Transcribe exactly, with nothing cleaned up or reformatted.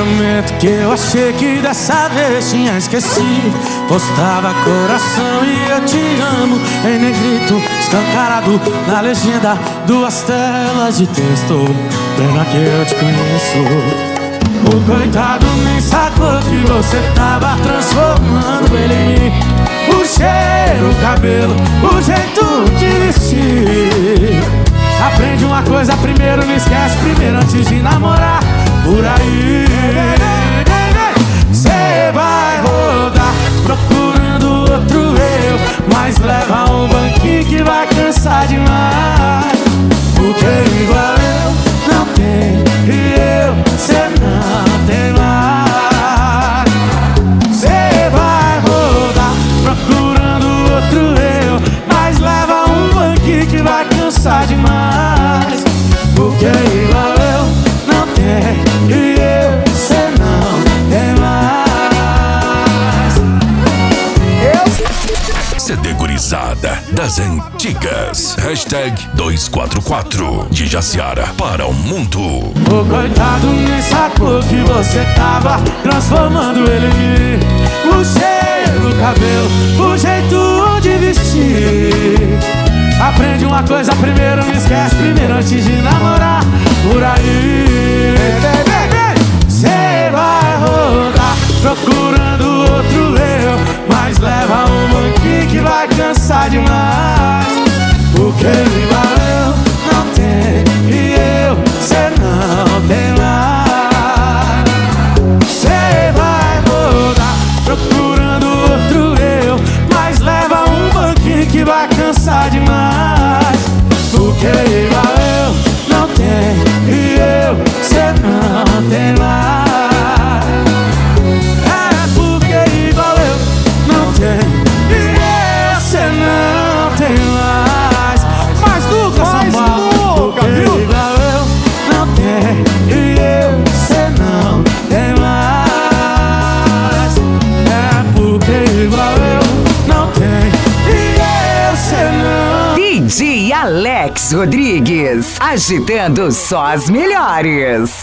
prometo que eu achei que dessa vez tinha esquecido. Postava coração e eu te amo em negrito, escancarado na legenda, duas telas de texto. Pena que eu te conheço. O coitado nem sacou que você tava transformando ele em mim. O cheiro, o cabelo, o jeito de vestir. Aprende uma coisa primeiro, não esquece primeiro antes de namorar. Por aí cê vai rodar procurando outro eu, mas leva um banquinho que vai cansar demais. Porque igual eu não tem e eu, cê não tem mais. Cê vai rodar procurando outro eu, mas leva um banquinho que vai cansar demais. Porque igual eu não tem e eu, cê não tem mais. Eu... C D Gurizada das antigas. Hashtag dois quatro quatro de Jaciara para o mundo. O coitado nem sacou que você tava transformando ele em mim. O cheiro, o cabelo, o jeito de vestir. Aprende uma coisa primeiro, não esquece primeiro antes de namorar. Por aí cê vai rodar procurando outro eu, mas leva um banquinho que vai cansar demais. Porque igual eu não tem e eu, cê não tem mais. Cê vai rodar procurando outro eu, mas leva um banquinho que vai cansar demais. Porque igual eu não tem e eu, cê não tem mais. É porque igual eu não tem e eu, cê não tem mais. Mas nunca, São Paulo. Porque igual eu não tem e eu, cê não tem mais. É porque igual eu não tem e eu, cê não. D J Alex Rodrigues, agitando só as melhores.